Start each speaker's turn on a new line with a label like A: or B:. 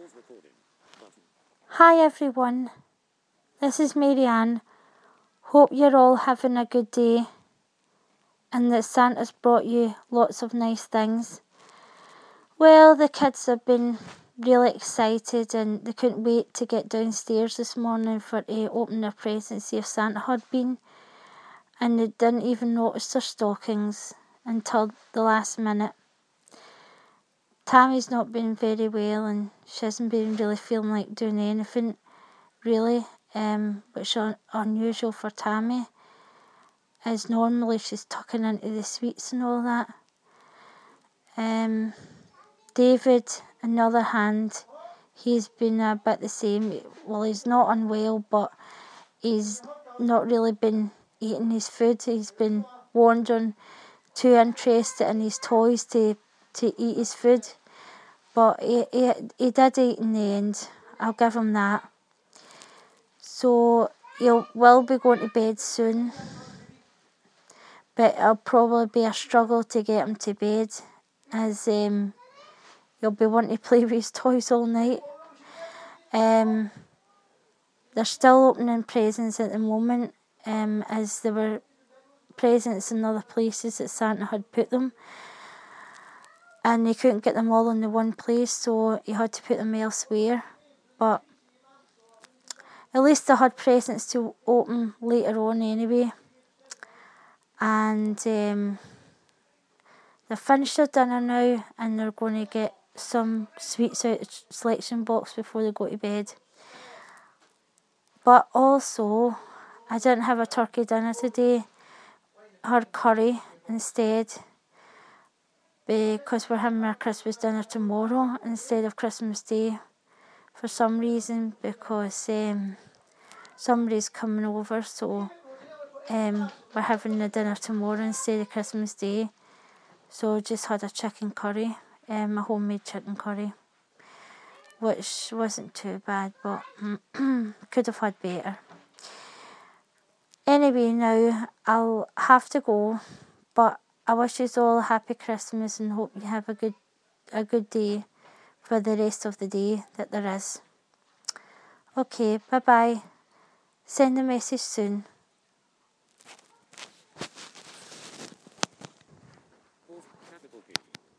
A: Hi everyone, this is Marianne. Hope you're all having a good day and that Santa's brought you lots of nice things. Well, the kids have been really excited and they couldn't wait to get downstairs this morning for to open their presents, see if Santa had been. And they didn't even notice their stockings until the last minute. Tammy's not been very well and she hasn't been really feeling like doing anything really, which is unusual for Tammy, as normally she's tucking into the sweets and all that. David, on the other hand, he's been a bit the same. Well, he's not unwell, but he's not really been eating his food. He's been wandering, too interested in his toys to eat his food. But he did eat in the end. I'll give him that. So he will be going to bed soon. But it'll probably be a struggle to get him to bed, as he'll be wanting to play with his toys all night. They're still opening presents at the moment, as there were presents in other places that Santa had put them. And he couldn't get them all in the one place, so he had to put them elsewhere. But at least they had presents to open later on anyway. And they've finished their dinner now and they're going to get some sweets out of the selection box before they go to bed. But also, I didn't have a turkey dinner today. I had curry instead, because we're having our Christmas dinner tomorrow instead of Christmas Day for some reason, because somebody's coming over, so we're having the dinner tomorrow instead of Christmas Day. So just had a chicken curry, a homemade chicken curry, which wasn't too bad, but could have had better. Anyway, now I'll have to go, but I wish you all a happy Christmas and hope you have a good day for the rest of the day that there is. Okay, bye-bye. Send a message soon.